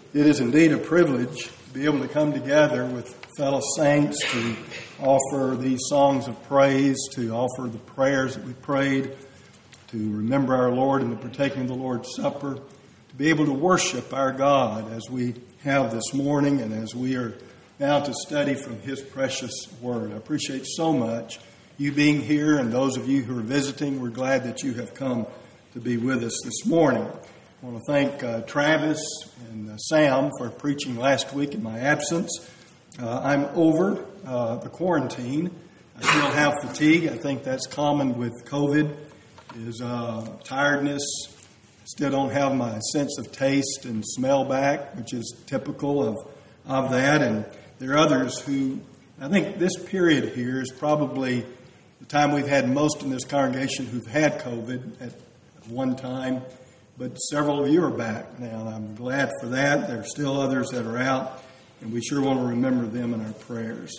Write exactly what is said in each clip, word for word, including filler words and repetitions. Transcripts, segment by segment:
It is indeed a privilege to be able to come together with fellow saints to offer these songs of praise, to offer the prayers that we prayed, to remember our Lord in the partaking of the Lord's Supper, to be able to worship our God as we have this morning and as we are now to study from His precious Word. I appreciate so much you being here, and those of you who are visiting, we're glad that you have come to be with us this morning. I want to thank uh, Travis and uh, Sam for preaching last week in my absence. Uh, I'm over uh, the quarantine. I still have fatigue. I think that's common with COVID, is uh, tiredness. Still don't have my sense of taste and smell back, which is typical of, of that. And there are others who, I think this period here is probably the time we've had most in this congregation who've had COVID at one time. But several of you are back now, and I'm glad for that. There are still others that are out, and we sure want to remember them in our prayers.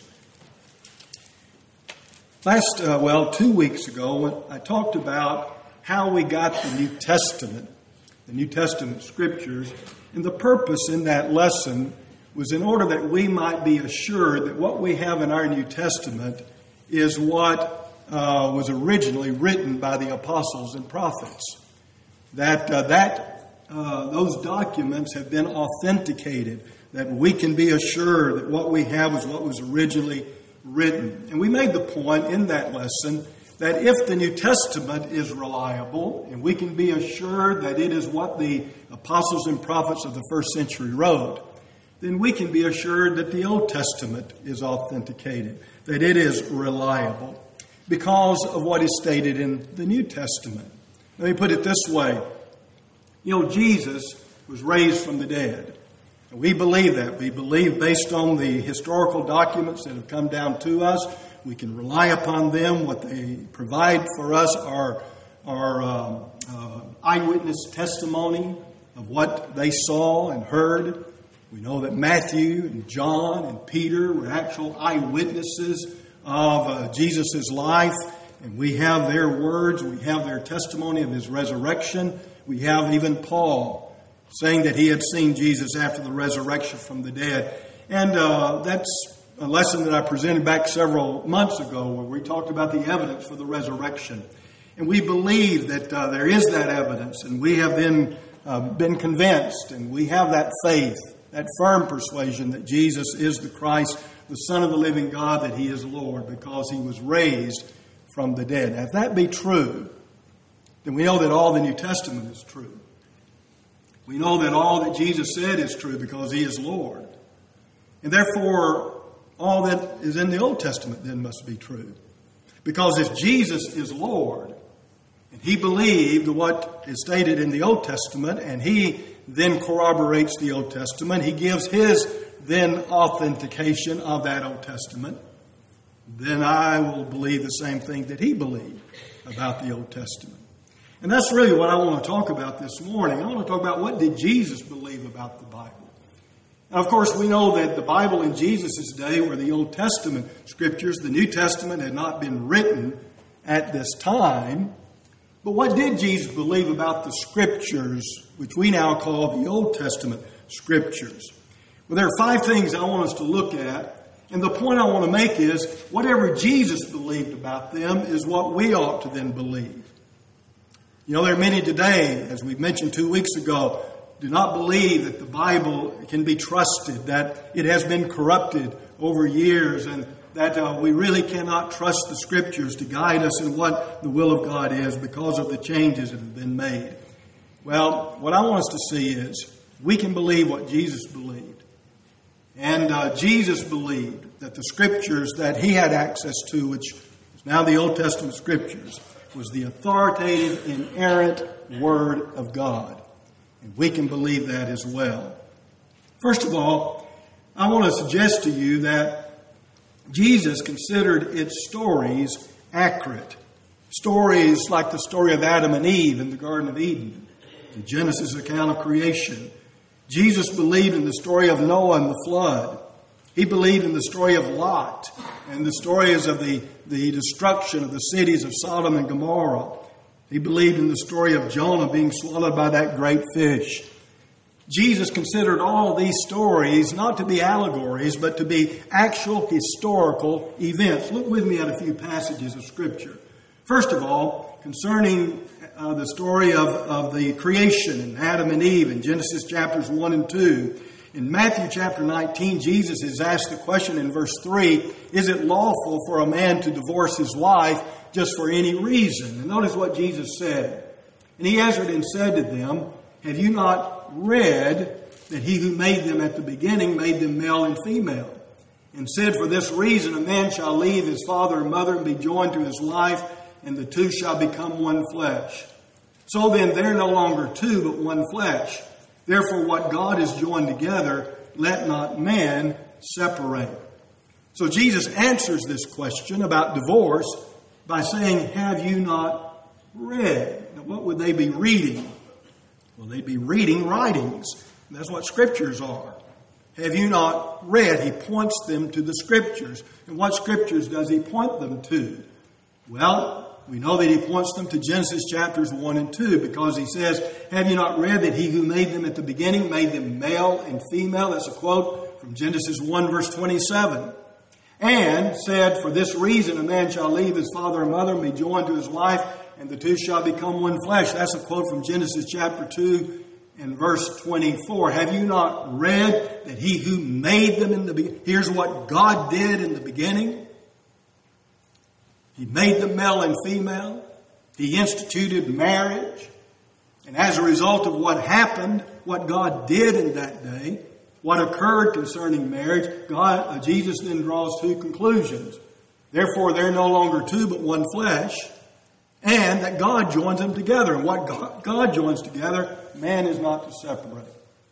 Last, uh, well, two weeks ago, I talked about how we got the New Testament, the New Testament Scriptures, and the purpose in that lesson was in order that we might be assured that what we have in our New Testament is what uh, was originally written by the apostles and prophets. That uh, that uh, those documents have been authenticated, that we can be assured that what we have is what was originally written. And we made the point in that lesson that if the New Testament is reliable, and we can be assured that it is what the apostles and prophets of the first century wrote, then we can be assured that the Old Testament is authenticated, that it is reliable, because of what is stated in the New Testament. Let me put it this way. You know, Jesus was raised from the dead. And we believe that. We believe based on the historical documents that have come down to us. We can rely upon them. What they provide for us are, are uh, uh, eyewitness testimony of what they saw and heard. We know that Matthew and John and Peter were actual eyewitnesses of uh, Jesus' life. And we have their words, we have their testimony of His resurrection. We have even Paul saying that he had seen Jesus after the resurrection from the dead. And uh, that's a lesson that I presented back several months ago where we talked about the evidence for the resurrection. And we believe that uh, there is that evidence, and we have been, uh, been convinced, and we have that faith, that firm persuasion that Jesus is the Christ, the Son of the living God, that He is Lord because He was raised from the dead. Now, if that be true, then we know that all the New Testament is true. We know that all that Jesus said is true because He is Lord. And therefore, all that is in the Old Testament then must be true. Because if Jesus is Lord, and He believed what is stated in the Old Testament, and He then corroborates the Old Testament, He gives His then authentication of that Old Testament, then I will believe the same thing that He believed about the Old Testament. And that's really what I want to talk about this morning. I want to talk about what did Jesus believe about the Bible. Now, of course, we know that the Bible in Jesus' day were the Old Testament Scriptures. The New Testament had not been written at this time. But what did Jesus believe about the Scriptures, which we now call the Old Testament Scriptures? Well, there are five things I want us to look at. And the point I want to make is, whatever Jesus believed about them is what we ought to then believe. You know, there are many today, as we mentioned two weeks ago, do not believe that the Bible can be trusted, that it has been corrupted over years, and that uh, we really cannot trust the Scriptures to guide us in what the will of God is because of the changes that have been made. Well, what I want us to see is, we can believe what Jesus believed. And uh, Jesus believed that the Scriptures that He had access to, which is now the Old Testament Scriptures, was the authoritative, inerrant Word of God. And we can believe that as well. First of all, I want to suggest to you that Jesus considered its stories accurate. Stories like the story of Adam and Eve in the Garden of Eden, the Genesis account of creation. Jesus believed in the story of Noah and the flood. He believed in the story of Lot and the stories of the, the destruction of the cities of Sodom and Gomorrah. He believed in the story of Jonah being swallowed by that great fish. Jesus considered all of these stories not to be allegories, but to be actual historical events. Look with me at a few passages of Scripture. First of all, concerning uh, the story of, of the creation and Adam and Eve in Genesis chapters one and two. In Matthew chapter nineteen, Jesus is asked the question in verse three, is it lawful for a man to divorce his wife just for any reason? And notice what Jesus said. And he answered and said to them, have you not read that he who made them at the beginning made them male and female? And said, for this reason a man shall leave his father and mother and be joined to his wife, and the two shall become one flesh. So then they're no longer two, but one flesh. Therefore what God has joined together, let not man separate. So Jesus answers this question about divorce by saying, have you not read? Now, what would they be reading? Well, they'd be reading writings. That's what Scriptures are. Have you not read? He points them to the Scriptures. And what Scriptures does he point them to? Well, we know that he points them to Genesis chapters one and two because he says, have you not read that he who made them at the beginning made them male and female? That's a quote from Genesis one verse twenty-seven. And said, for this reason a man shall leave his father and mother and be joined to his wife, and the two shall become one flesh. That's a quote from Genesis chapter two and verse twenty-four. Have you not read that he who made them in the beginning? Here's what God did in the beginning. He made them male and female. He instituted marriage. And as a result of what happened, what God did in that day, what occurred concerning marriage, God, uh, Jesus then draws two conclusions. Therefore, they're no longer two, but one flesh. And that God joins them together. And what God, God joins together, man is not to separate.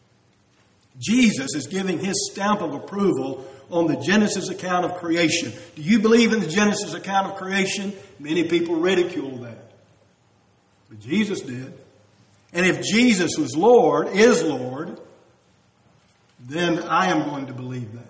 Jesus is giving his stamp of approval on the Genesis account of creation. Do you believe in the Genesis account of creation? Many people ridicule that. But Jesus did. And if Jesus was Lord, is Lord, then I am going to believe that.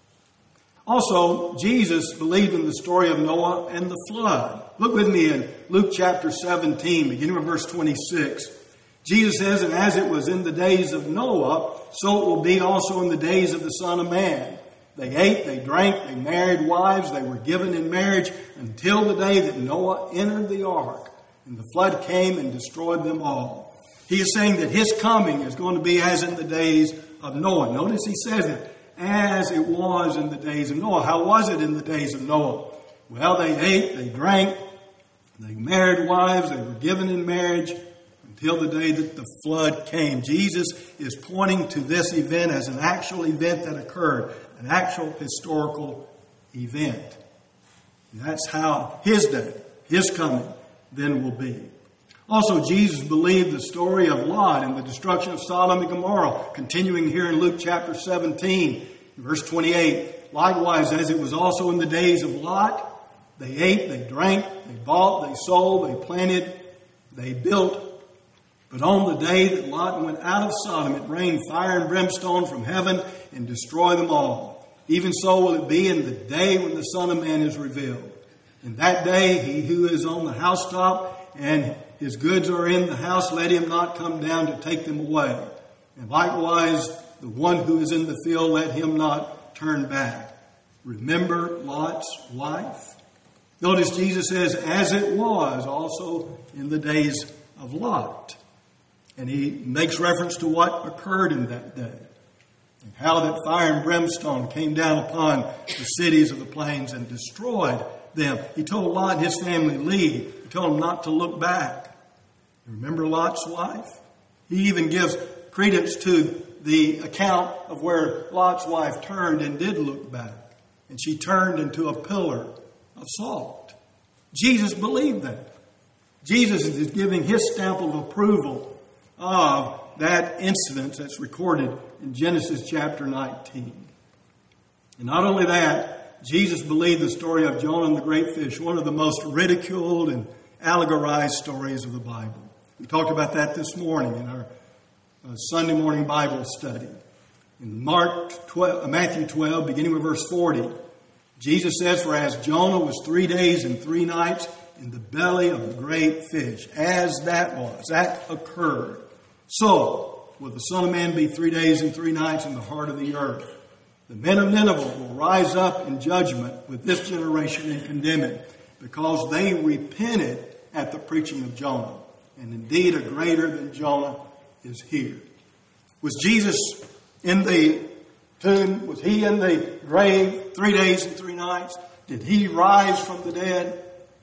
Also, Jesus believed in the story of Noah and the flood. Look with me in Luke chapter seventeen, beginning with verse twenty-six. Jesus says, and as it was in the days of Noah, so it will be also in the days of the Son of Man. They ate, they drank, they married wives, they were given in marriage until the day that Noah entered the ark, and the flood came and destroyed them all. He is saying that his coming is going to be as in the days of Noah. Notice he says it, as it was in the days of Noah. How was it in the days of Noah? Well, they ate, they drank, they married wives, they were given in marriage until the day that the flood came. Jesus is pointing to this event as an actual event that occurred, an actual historical event. And that's how his day, his coming, then will be. Also, Jesus believed the story of Lot and the destruction of Sodom and Gomorrah. Continuing here in Luke chapter seventeen, verse twenty-eight. Likewise, as it was also in the days of Lot, they ate, they drank, they bought, they sold, they planted, they built. But on the day that Lot went out of Sodom, it rained fire and brimstone from heaven and destroyed them all. Even so will it be in the day when the Son of Man is revealed. In that day, he who is on the housetop and his goods are in the house, let him not come down to take them away. And likewise, the one who is in the field, let him not turn back. Remember Lot's wife? Notice Jesus says, as it was also in the days of Lot. And he makes reference to what occurred in that day. And how that fire and brimstone came down upon the cities of the plains and destroyed them. He told Lot and his family, leave. He told them not to look back. Remember Lot's wife? He even gives credence to the account of where Lot's wife turned and did look back. And she turned into a pillar of salt. Jesus believed that. Jesus is giving his stamp of approval of that incident that's recorded in Genesis chapter nineteen. And not only that, Jesus believed the story of Jonah and the great fish, one of the most ridiculed and allegorized stories of the Bible. We talked about that this morning in our uh, Sunday morning Bible study. In Mark twelve, uh, Matthew twelve, beginning with verse forty, Jesus says, for as Jonah was three days and three nights in the belly of the great fish, as that was, that occurred, so will the Son of Man be three days and three nights in the heart of the earth. The men of Nineveh will rise up in judgment with this generation and condemn it, because they repented at the preaching of Jonah. And indeed, a greater than Jonah is here. Was Jesus in the tomb? Was he in the grave three days and three nights? Did he rise from the dead?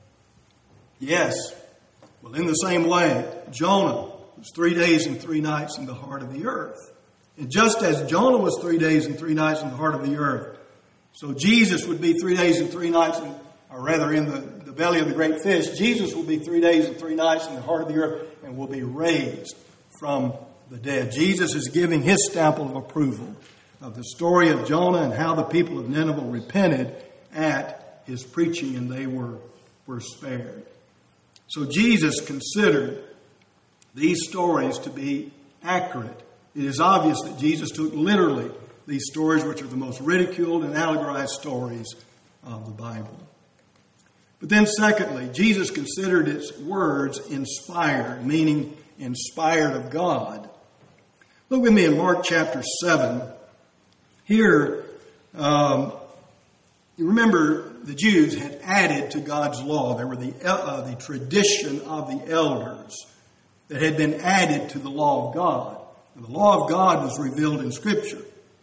Yes. Well, in the same way, Jonah was three days and three nights in the heart of the earth. And just as Jonah was three days and three nights in the heart of the earth, so Jesus would be three days and three nights, in, or rather in the, the belly of the great fish. Jesus will be three days and three nights in the heart of the earth and will be raised from the dead. Jesus is giving his stamp of approval of the story of Jonah and how the people of Nineveh repented at his preaching and they were, were spared. So Jesus considered these stories to be accurate. It is obvious that Jesus took literally these stories, which are the most ridiculed and allegorized stories of the Bible. But then secondly, Jesus considered its words inspired, meaning inspired of God. Look with me in Mark chapter seven. Here, um, you remember the Jews had added to God's law. There were the, uh, the tradition of the elders that had been added to the law of God. And the law of God was revealed in Scripture.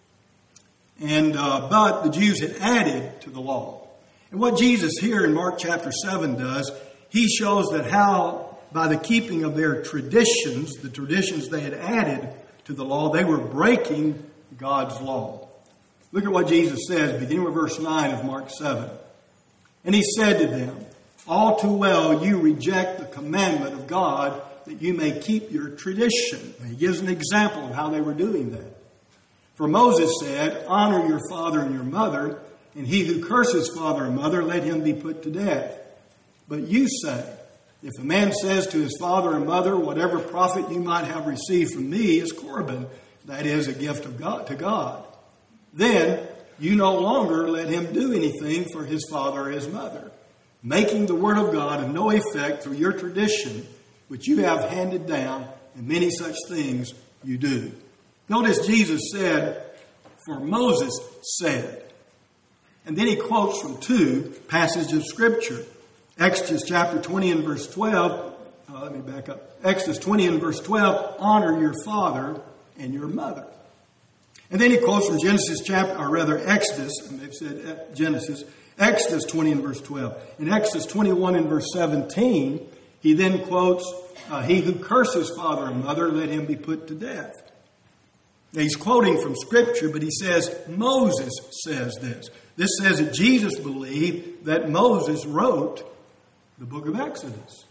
And uh, but the Jews had added to the law. And what Jesus here in Mark chapter seven does, he shows that how by the keeping of their traditions, the traditions they had added to the law, they were breaking God's law. Look at what Jesus says, beginning with verse nine of Mark seven. And he said to them, all too well you reject the commandment of God that you may keep your tradition. And he gives an example of how they were doing that. For Moses said, honor your father and your mother, and he who curses father and mother, let him be put to death. But you say, if a man says to his father and mother, whatever profit you might have received from me is Corban, that is a gift of God to God, then you no longer let him do anything for his father or his mother, making the word of God of no effect through your tradition, which you have handed down, and many such things you do. Notice Jesus said, for Moses said. And then he quotes from two passages of Scripture. Exodus chapter twenty and verse twelve. Uh, let me back up. Exodus twenty and verse twelve. Honor your father and your mother. And then he quotes from Genesis chapter, or rather Exodus. And they've said Genesis. Exodus twenty and verse twelve. In Exodus twenty-one and verse seventeen, he then quotes, uh, he who curses father and mother, let him be put to death. Now he's quoting from Scripture, but he says Moses says this. This says that Jesus believed that Moses wrote the book of Exodus.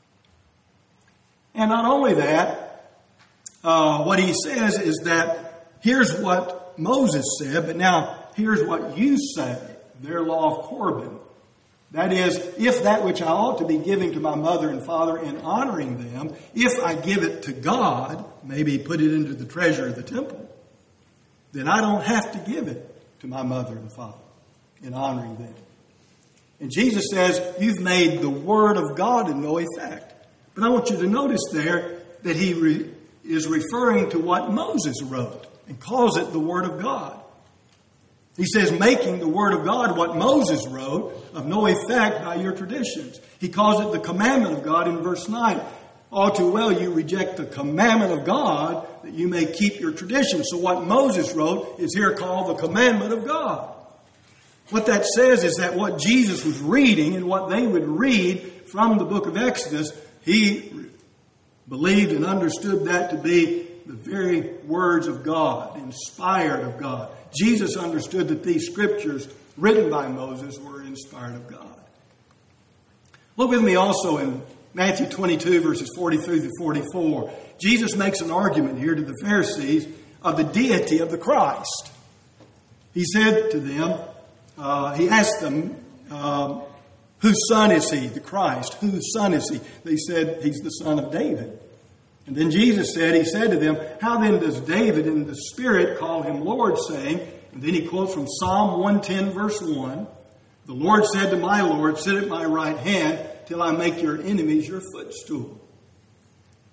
And not only that, uh, what he says is that here's what Moses said, but now here's what you say, their law of Corban. That is, if that which I ought to be giving to my mother and father and honoring them, if I give it to God, maybe put it into the treasure of the temple, then I don't have to give it to my mother and father in honoring them. And Jesus says, you've made the word of God of no effect. But I want you to notice there that he re- is referring to what Moses wrote and calls it the word of God. He says, making the word of God, what Moses wrote, of no effect by your traditions. He calls it the commandment of God in verse nine. All too well you reject the commandment of God that you may keep your traditions. So what Moses wrote is here called the commandment of God. What that says is that what Jesus was reading and what they would read from the book of Exodus, he believed and understood that to be the very words of God, inspired of God. Jesus understood that these scriptures written by Moses were inspired of God. Look with me also in Matthew twenty-two, verses forty-three through forty-four. Jesus makes an argument here to the Pharisees of the deity of the Christ. He said to them, uh, he asked them, um, whose son is he, the Christ? Whose son is he? They said, he's the son of David. And then Jesus said, he said to them, how then does David in the Spirit call him Lord, saying, and then he quotes from Psalm one ten, verse one, the Lord said to my Lord, sit at my right hand till I make your enemies your footstool.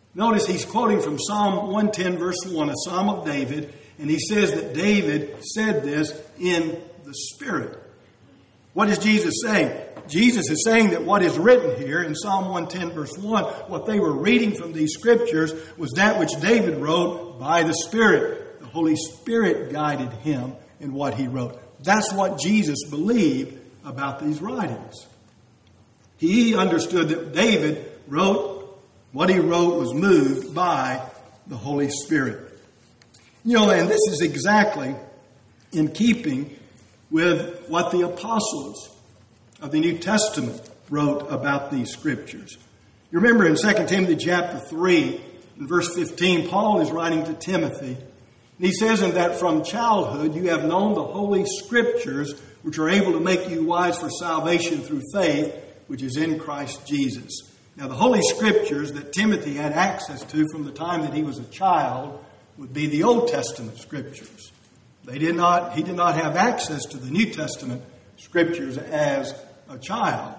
Notice he's quoting from Psalm one ten, verse one, a psalm of David, and he says that David said this in the Spirit. What is Jesus saying? Jesus is saying that what is written here in Psalm one ten, verse one, what they were reading from these scriptures was that which David wrote by the Spirit. The Holy Spirit guided him in what he wrote. That's what Jesus believed about these writings. He understood that David wrote, what he wrote was moved by the Holy Spirit. You know, and this is exactly in keeping with what the apostles of the New Testament wrote about these scriptures. You remember in Second Timothy chapter three, in verse fifteen, Paul is writing to Timothy, and he says, "And that from childhood you have known the holy scriptures, which are able to make you wise for salvation through faith, which is in Christ Jesus." Now, the Holy Scriptures that Timothy had access to from the time that he was a child would be the Old Testament Scriptures. They did not, he did not have access to the New Testament Scriptures as a child.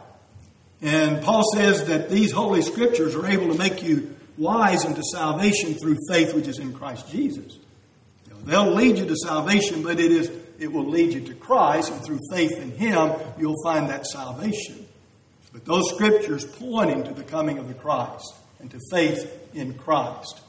And Paul says that these Holy Scriptures are able to make you wise unto salvation through faith, which is in Christ Jesus. You know, they'll lead you to salvation, but it is it will lead you to Christ, and through faith in Him, you'll find that salvation. But those scriptures pointing to the coming of the Christ and to faith in Christ.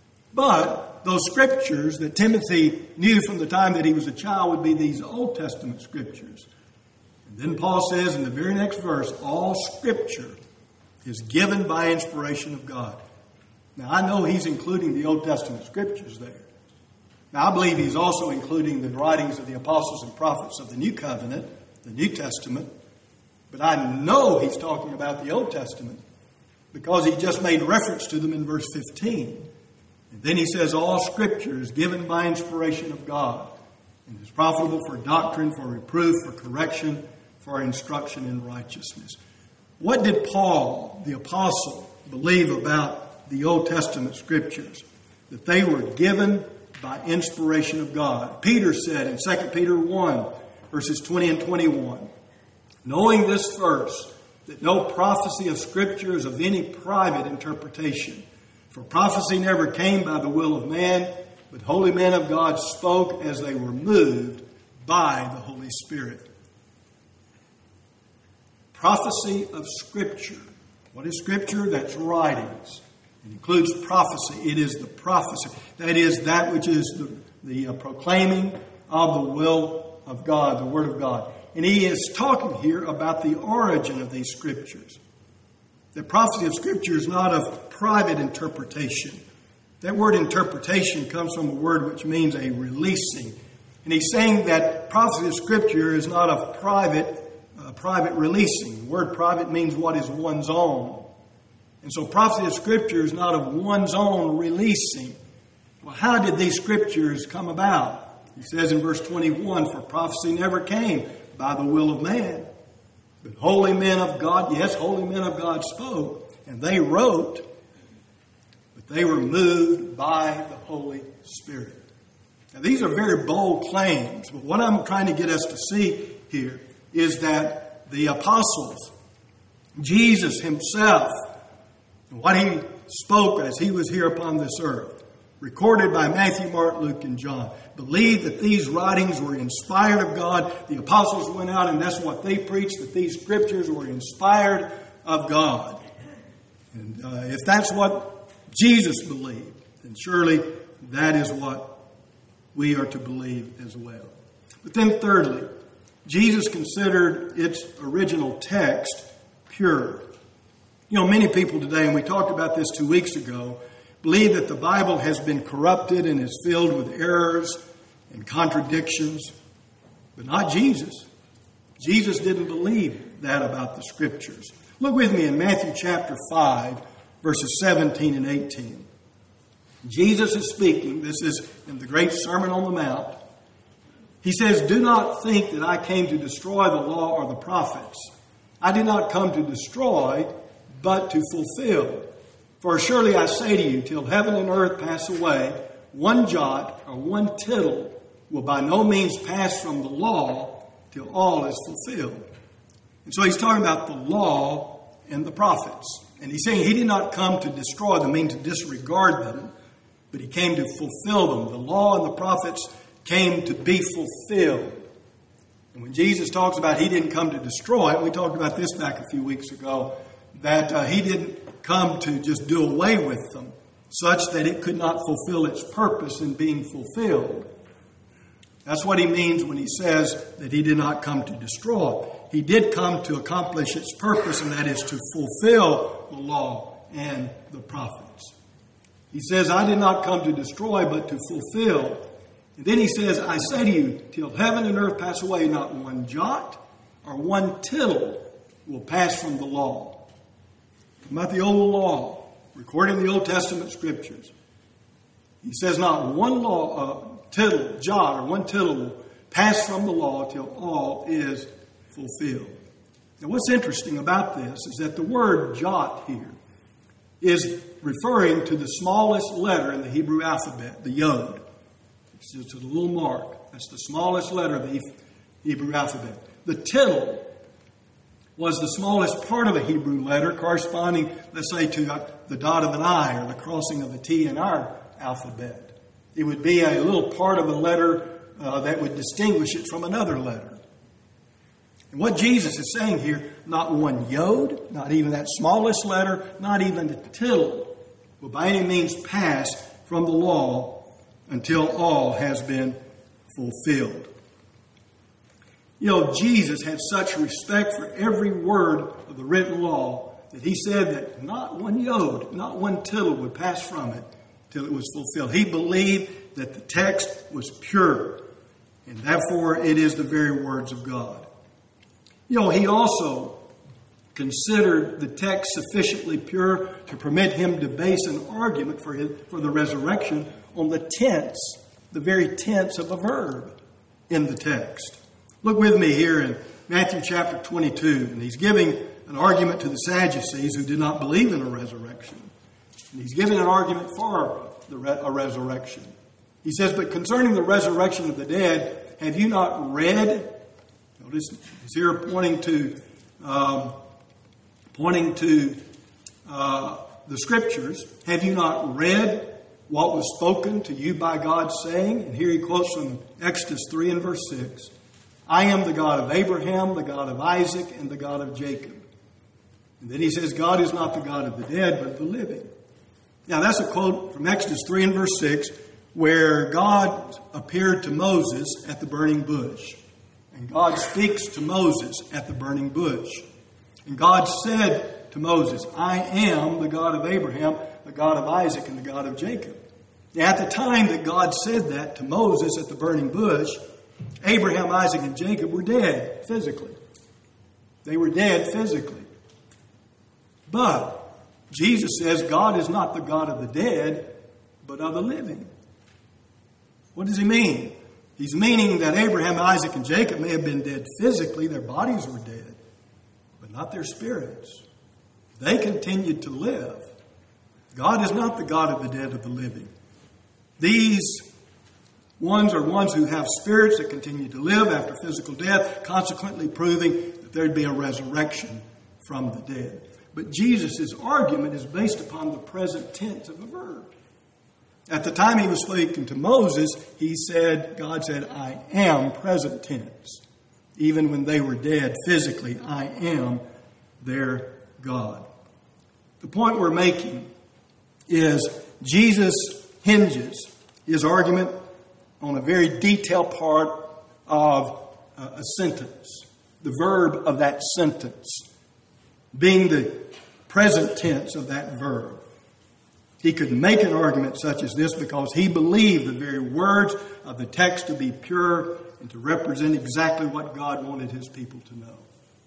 But those scriptures that Timothy knew from the time that he was a child would be these Old Testament scriptures. And then Paul says in the very next verse, all scripture is given by inspiration of God. Now, I know he's including the Old Testament scriptures there. Now, I believe he's also including the writings of the apostles and prophets of the New Covenant, the New Testament. But I know he's talking about the Old Testament because he just made reference to them in verse fifteen. And then he says, all scripture is given by inspiration of God and is profitable for doctrine, for reproof, for correction, for instruction in righteousness. What did Paul, the apostle, believe about the Old Testament scriptures? That they were given by inspiration of God. Peter said in Second Peter one, verses twenty and twenty-one, knowing this first, that no prophecy of Scripture is of any private interpretation. For prophecy never came by the will of man, but holy men of God spoke as they were moved by the Holy Spirit. Prophecy of Scripture. What is Scripture? That's writings. It includes prophecy. It is the prophecy. That is that which is the, the uh, proclaiming of the will of God, the Word of God. And he is talking here about the origin of these scriptures. The prophecy of Scripture is not of private interpretation. That word interpretation comes from a word which means a releasing. And he's saying that prophecy of Scripture is not of private, uh, private releasing. The word private means what is one's own. And so prophecy of Scripture is not of one's own releasing. Well, how did these scriptures come about? He says in verse twenty-one, for prophecy never came by the will of man. But holy men of God, yes, holy men of God spoke, and they wrote, but they were moved by the Holy Spirit. Now, these are very bold claims, but what I'm trying to get us to see here is that the apostles, Jesus himself, and what he spoke as he was here upon this earth, recorded by Matthew, Mark, Luke, and John, believed that these writings were inspired of God. The apostles went out and that's what they preached, that these scriptures were inspired of God. And uh, if that's what Jesus believed, then surely that is what we are to believe as well. But then thirdly, Jesus considered its original text pure. You know, many people today, and we talked about this two weeks ago, believe that the Bible has been corrupted and is filled with errors and contradictions, but not Jesus. Jesus didn't believe that about the Scriptures. Look with me in Matthew chapter five, verses seventeen and eighteen. Jesus is speaking. This is in the great Sermon on the Mount. He says, do not think that I came to destroy the law or the prophets. I did not come to destroy, but to fulfill. For surely I say to you, till heaven and earth pass away, one jot or one tittle will by no means pass from the law till all is fulfilled. And so he's talking about the law and the prophets. And he's saying he did not come to destroy them, mean to disregard them, but he came to fulfill them. The law and the prophets came to be fulfilled. And when Jesus talks about he didn't come to destroy it, we talked about this back a few weeks ago, that uh, he didn't come to just do away with them, such that it could not fulfill its purpose in being fulfilled. That's what he means when he says that he did not come to destroy. He did come to accomplish its purpose, and that is to fulfill the law and the prophets. He says, I did not come to destroy, but to fulfill. And then he says, I say to you, till heaven and earth pass away, not one jot or one tittle will pass from the law. About the old law, recording the Old Testament scriptures. He says not one law, uh, tittle, jot, or one tittle will pass from the law till all is fulfilled. Now what's interesting about this is that the word jot here is referring to the smallest letter in the Hebrew alphabet, the yod. It's just a little mark. That's the smallest letter of the Hebrew alphabet. The tittle was the smallest part of a Hebrew letter, corresponding, let's say, to the dot of an I or the crossing of a T in our alphabet. It would be a little part of a letter uh, that would distinguish it from another letter. And what Jesus is saying here, not one yod, not even that smallest letter, not even the tittle, will by any means pass from the law until all has been fulfilled. You know, Jesus had such respect for every word of the written law that he said that not one yod, not one tittle would pass from it till it was fulfilled. He believed that the text was pure, and therefore it is the very words of God. You know, he also considered the text sufficiently pure to permit him to base an argument for his, for the resurrection on the tense, the very tense of a verb in the text. Look with me here in Matthew chapter twenty-two, and he's giving an argument to the Sadducees who did not believe in a resurrection. And he's giving an argument for the re- a resurrection. He says, but concerning the resurrection of the dead, have you not read? Notice he's here pointing to um, pointing to uh, the Scriptures. Have you not read what was spoken to you by God, saying? And here he quotes from Exodus three and verse six. I am the God of Abraham, the God of Isaac, and the God of Jacob. And then he says, God is not the God of the dead, but of the living. Now that's a quote from Exodus three and verse six, where God appeared to Moses at the burning bush. And God speaks to Moses at the burning bush. And God said to Moses, I am the God of Abraham, the God of Isaac, and the God of Jacob. Now, at the time that God said that to Moses at the burning bush, Abraham, Isaac, and Jacob were dead physically. They were dead physically. But Jesus says God is not the God of the dead, but of the living. What does he mean? He's meaning that Abraham, Isaac, and Jacob may have been dead physically. Their bodies were dead, but not their spirits. They continued to live. God is not the God of the dead, of the living. These ones are ones who have spirits that continue to live after physical death, consequently proving that there'd be a resurrection from the dead. But Jesus' argument is based upon the present tense of a verb. At the time he was speaking to Moses, he said, God said, I am present tense. Even when they were dead physically, I am their God. The point we're making is Jesus hinges his argument on a very detailed part of a sentence, the verb of that sentence, being the present tense of that verb. He could make an argument such as this because he believed the very words of the text to be pure and to represent exactly what God wanted his people to know.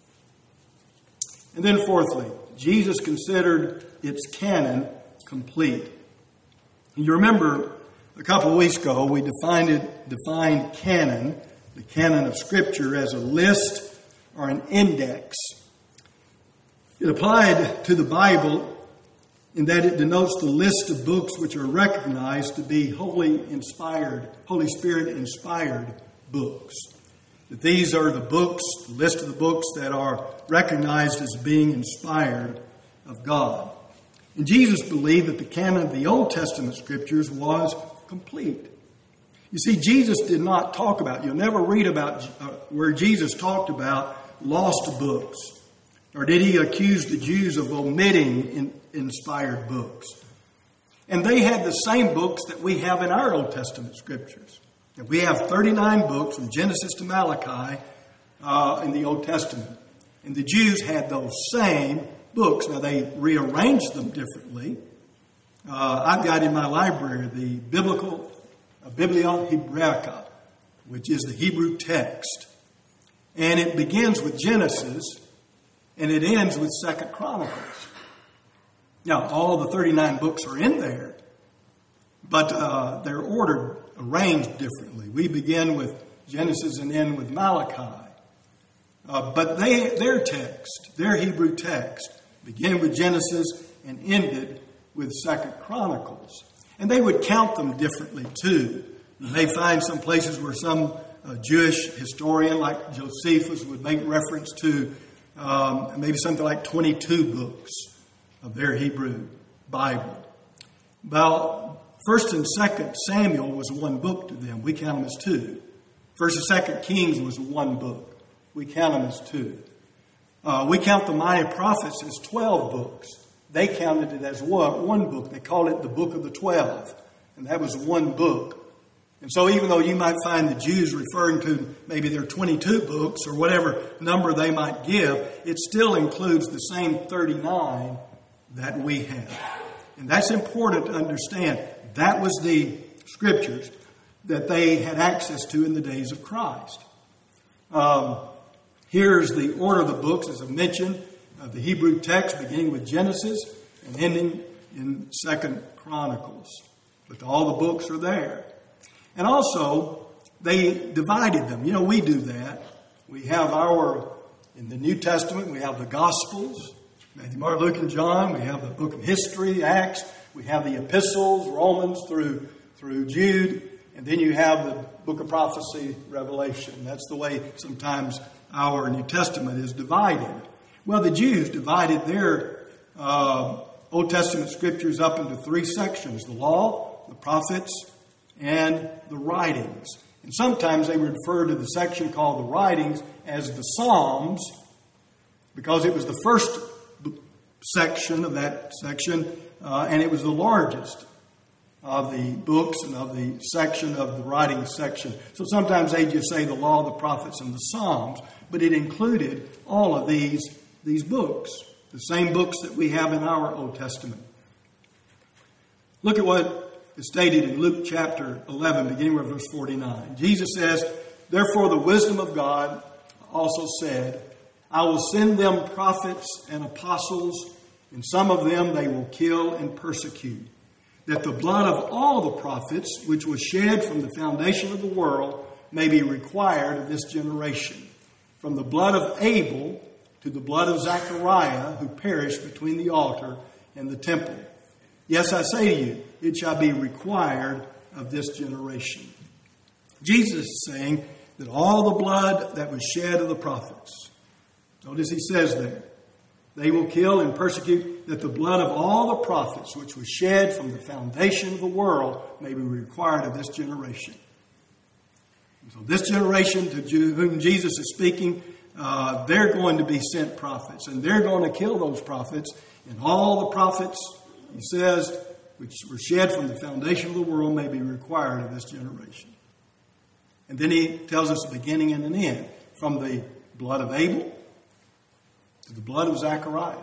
And then fourthly, Jesus considered its canon complete. You remember a couple of weeks ago we defined it, defined canon, the canon of Scripture, as a list or an index. It applied to the Bible in that it denotes the list of books which are recognized to be Holy inspired, Holy Spirit inspired books. that these are the books, the list of the books that are recognized as being inspired of God. And Jesus believed that the canon of the Old Testament scriptures was complete. You see, Jesus did not talk about, you'll never read about uh, where Jesus talked about lost books, or did he accuse the Jews of omitting in, inspired books. And they had the same books that we have in our Old Testament scriptures. And we have thirty-nine books from Genesis to Malachi uh, in the Old Testament. And the Jews had those same books. Now, they rearranged them differently. Uh, I've got in my library the biblical uh, Biblia Hebraica, which is the Hebrew text. And it begins with Genesis, and it ends with Second Chronicles. Now, all the thirty-nine books are in there, but uh, they're ordered, arranged differently. We begin with Genesis and end with Malachi. Uh, but they, their text, their Hebrew text, began with Genesis and ended with Second Chronicles. And they would count them differently, too. You may find some places where some uh, Jewish historian like Josephus would make reference to um, maybe something like twenty-two books of their Hebrew Bible. Well, First and Second Samuel was one book to them. We count them as two. First and Second Kings was one book. We count them as two. Uh, we count the minor prophets as twelve books. They counted it as one, one book. They called it the Book of the Twelve. And that was one book. And so even though you might find the Jews referring to maybe their twenty-two books or whatever number they might give, it still includes the same thirty-nine that we have. And that's important to understand. That was the scriptures that they had access to in the days of Christ. Um, here's the order of the books, as I mentioned, of the Hebrew text, beginning with Genesis and ending in Second Chronicles. But all the books are there. And also, they divided them. You know, we do that. We have our, in the New Testament, we have the Gospels, Matthew, Mark, Luke, and John. We have the book of history, Acts. We have the epistles, Romans through, through Jude. And then you have the book of prophecy, Revelation. That's the way sometimes our New Testament is divided. Well, the Jews divided their uh, Old Testament scriptures up into three sections: the law, the prophets, and the writings. And sometimes they refer to the section called the writings as the Psalms, because it was the first section of that section, uh, and it was the largest of the books and of the section of the writing section. So sometimes they just say the law, the prophets, and the Psalms, but it included all of these, these books, the same books that we have in our Old Testament. Look at what is stated in Luke chapter eleven, beginning with verse forty-nine. Jesus says, "Therefore the wisdom of God also said, I will send them prophets and apostles, and some of them they will kill and persecute, that the blood of all the prophets, which was shed from the foundation of the world, may be required of this generation, from the blood of Abel to the blood of Zechariah, who perished between the altar and the temple. Yes, I say to you, it shall be required of this generation." Jesus is saying that all the blood that was shed of the prophets, notice he says there, they will kill and persecute, that the blood of all the prophets, which was shed from the foundation of the world, may be required of this generation. And so this generation to whom Jesus is speaking, uh, they're going to be sent prophets, and they're going to kill those prophets. And all the prophets, he says, which were shed from the foundation of the world, may be required of this generation. And then he tells us a beginning and an end, from the blood of Abel to the blood of Zechariah.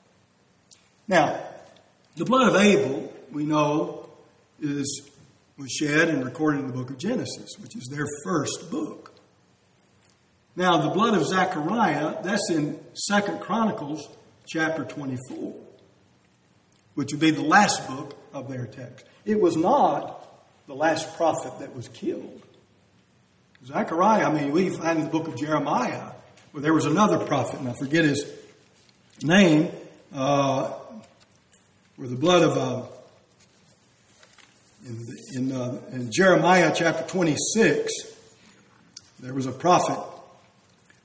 Now, the blood of Abel, we know, is was shed and recorded in the book of Genesis, which is their first book. Now, the blood of Zechariah, that's in Second Chronicles chapter twenty-four, which would be the last book of their text. It was not the last prophet that was killed. Zechariah, I mean, we find in the book of Jeremiah, where there was another prophet, and I forget his name, uh, where the blood of, uh, in, in, uh, in Jeremiah chapter twenty-six, there was a prophet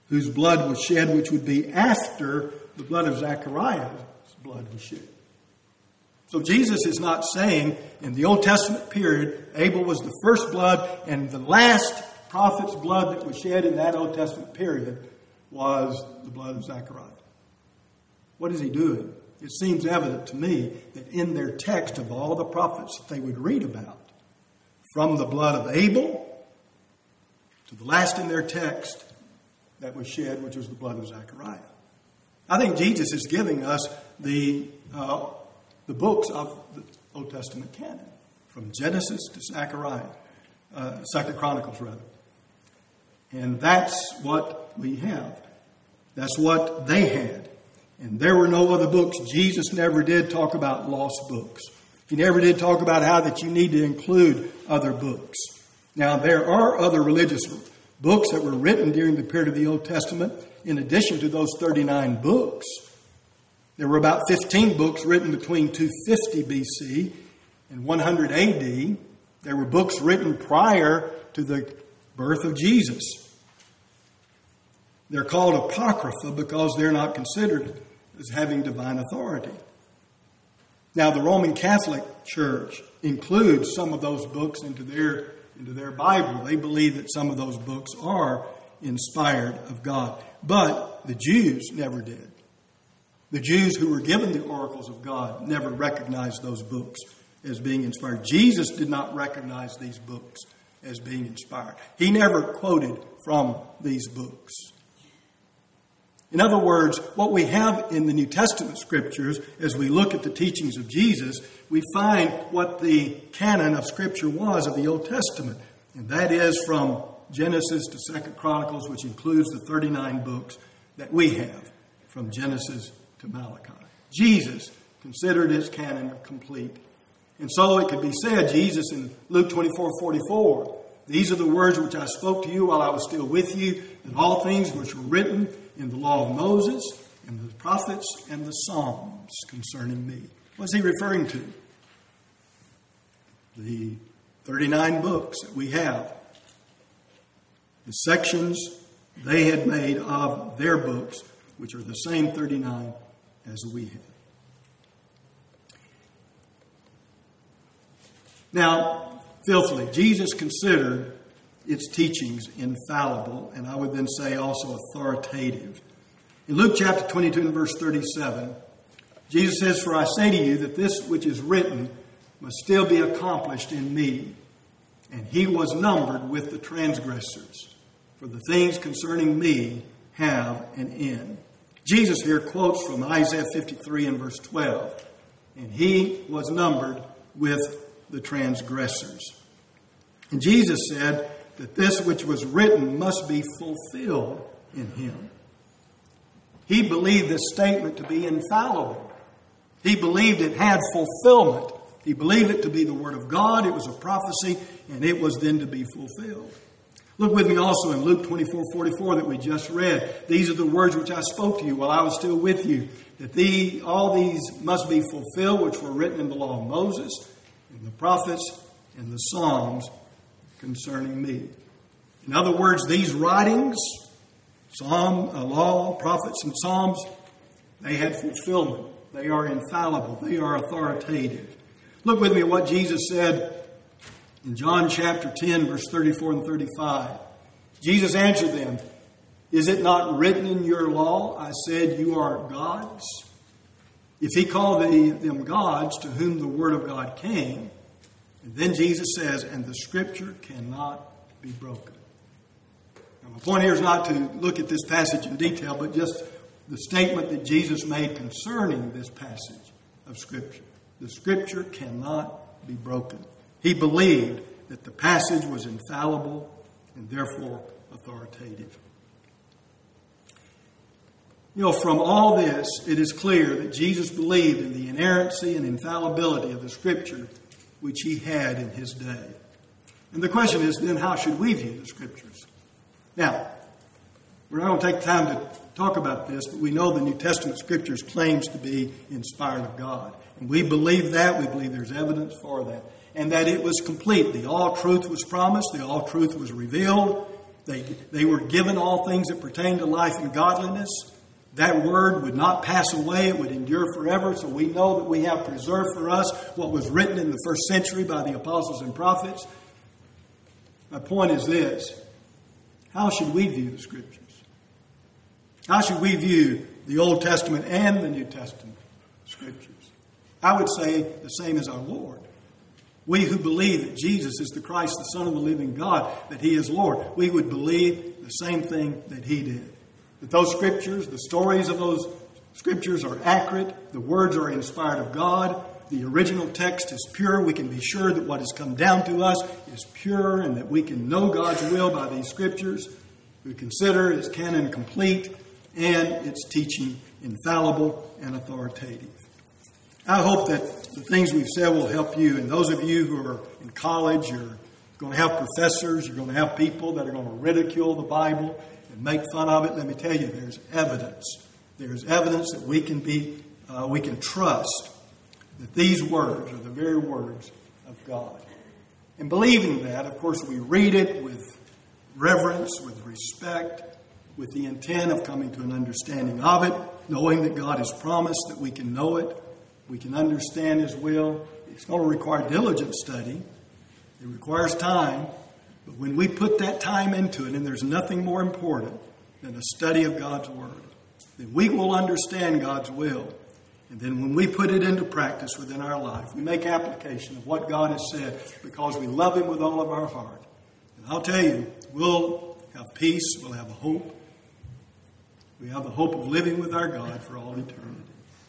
whose blood was shed, which would be after the blood of Zachariah's blood was shed. So Jesus is not saying in the Old Testament period, Abel was the first blood, and the last prophet's blood that was shed in that Old Testament period was the blood of Zachariah. What is he doing? It seems evident to me that in their text of all the prophets that they would read about, from the blood of Abel to the last in their text that was shed, which was the blood of Zechariah. I think Jesus is giving us the uh, the books of the Old Testament canon, from Genesis to Zechariah, uh, Second Chronicles rather. And that's what we have. That's what they had. And there were no other books. Jesus never did talk about lost books. He never did talk about how that you need to include other books. Now, there are other religious books that were written during the period of the Old Testament, in addition to those thirty-nine books. There were about fifteen books written between two fifty B C and one hundred A D. There were books written prior to the birth of Jesus. They're called Apocrypha because they're not considered as having divine authority. Now, the Roman Catholic Church includes some of those books into their, into their Bible. They believe that some of those books are inspired of God. But the Jews never did. The Jews who were given the oracles of God never recognized those books as being inspired. Jesus did not recognize these books as being inspired. He never quoted from these books. In other words, what we have in the New Testament scriptures, as we look at the teachings of Jesus, we find what the canon of Scripture was of the Old Testament. And that is from Genesis to Second Chronicles, which includes the thirty-nine books that we have from Genesis to Malachi. Jesus considered his canon complete. And so it could be said, Jesus in Luke twenty-four forty-four, these are the words which I spoke to you while I was still with you, that all things which were written in the law of Moses and the prophets and the Psalms concerning me. What's he referring to? The thirty-nine books that we have. The sections they had made of their books, which are the same thirty-nine as we have. Now, fifthly, Jesus considered its teachings infallible, and I would then say also authoritative. In Luke chapter twenty-two and verse thirty-seven, Jesus says, "For I say to you that this which is written must still be accomplished in me. And he was numbered with the transgressors. For the things concerning me have an end." Jesus here quotes from Isaiah fifty-three and verse twelve. And he was numbered with the transgressors. And Jesus said that this which was written must be fulfilled in him. He believed this statement to be infallible. He believed it had fulfillment. He believed it to be the Word of God. It was a prophecy, and it was then to be fulfilled. Look with me also in Luke twenty-four forty-four that we just read. These are the words which I spoke to you while I was still with you, that the, all these must be fulfilled, which were written in the law of Moses, and the prophets, and the Psalms concerning me. In other words, these writings, Psalm, uh, law, prophets, and Psalms, they had fulfillment. They are infallible. They are authoritative. Look with me at what Jesus said in John chapter ten, verse thirty-four and thirty-five. Jesus answered them, "Is it not written in your law, I said you are gods?" If he called the, them gods to whom the word of God came, and then Jesus says, "And the scripture cannot be broken." Now, my point here is not to look at this passage in detail, but just the statement that Jesus made concerning this passage of Scripture. The Scripture cannot be broken. He believed that the passage was infallible and therefore authoritative. You know, from all this, it is clear that Jesus believed in the inerrancy and infallibility of the Scripture which he had in his day. And the question is then, how should we view the Scriptures? Now, we're not going to take time to talk about this, but we know the New Testament Scriptures claims to be inspired of God. And we believe that. We believe there's evidence for that. And that it was complete. The all truth was promised. The all truth was revealed. They, they were given all things that pertain to life and godliness. That word would not pass away. It would endure forever. So we know that we have preserved for us what was written in the first century by the apostles and prophets. My point is this. How should we view the Scriptures? How should we view the Old Testament and the New Testament Scriptures? I would say the same as our Lord. We who believe that Jesus is the Christ, the Son of the living God, that He is Lord, we would believe the same thing that He did. That those Scriptures, the stories of those Scriptures are accurate, the words are inspired of God, the original text is pure. We can be sure that what has come down to us is pure and that we can know God's will by these Scriptures. We consider its canon complete and its teaching infallible and authoritative. I hope that the things we've said will help you. And those of you who are in college, you're going to have professors, you're going to have people that are going to ridicule the Bible and make fun of it. Let me tell you, there's evidence. There's evidence that we can be, uh, we can trust that these words are the very words of God. And believing that, of course, we read it with reverence, with respect, with the intent of coming to an understanding of it, knowing that God has promised that we can know it, we can understand His will. It's going to require diligent study. It requires time. But when we put that time into it, and there's nothing more important than a study of God's Word, then we will understand God's will. And then when we put it into practice within our life, we make application of what God has said because we love Him with all of our heart. And I'll tell you, we'll have peace, we'll have a hope. We have the hope of living with our God for all eternity.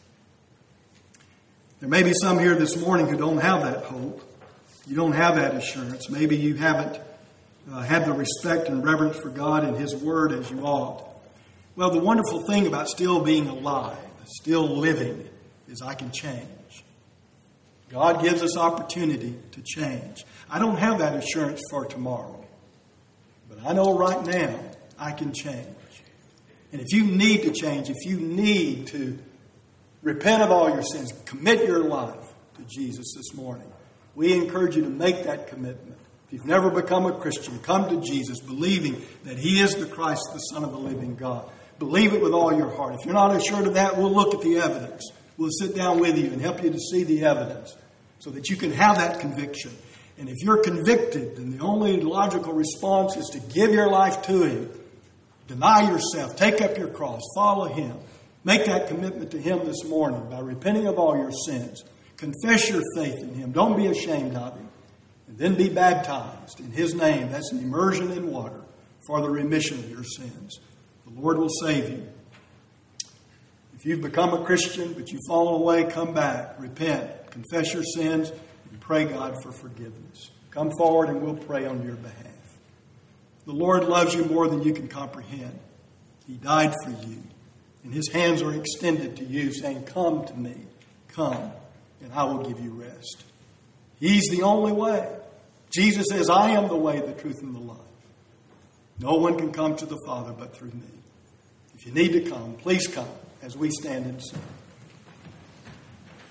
There may be some here this morning who don't have that hope. You don't have that assurance. Maybe you haven't uh, had the respect and reverence for God and His Word as you ought. Well, the wonderful thing about still being alive, still living, is I can change. God gives us opportunity to change. I don't have that assurance for tomorrow. But I know right now I can change. And if you need to change, if you need to repent of all your sins, commit your life to Jesus this morning, we encourage you to make that commitment. If you've never become a Christian, come to Jesus believing that He is the Christ, the Son of the living God. Believe it with all your heart. If you're not assured of that, we'll look at the evidence. We'll sit down with you and help you to see the evidence so that you can have that conviction. And if you're convicted, then the only logical response is to give your life to Him. Deny yourself. Take up your cross. Follow Him. Make that commitment to Him this morning by repenting of all your sins. Confess your faith in Him. Don't be ashamed of Him. And then be baptized in His name. That's an immersion in water for the remission of your sins. The Lord will save you. If you've become a Christian, but you've fallen away, come back, repent, confess your sins, and pray God for forgiveness. Come forward and we'll pray on your behalf. The Lord loves you more than you can comprehend. He died for you. And His hands are extended to you, saying, come to me, come, and I will give you rest. He's the only way. Jesus says, I am the way, the truth, and the life. No one can come to the Father but through me. If you need to come, please come as we stand and sing.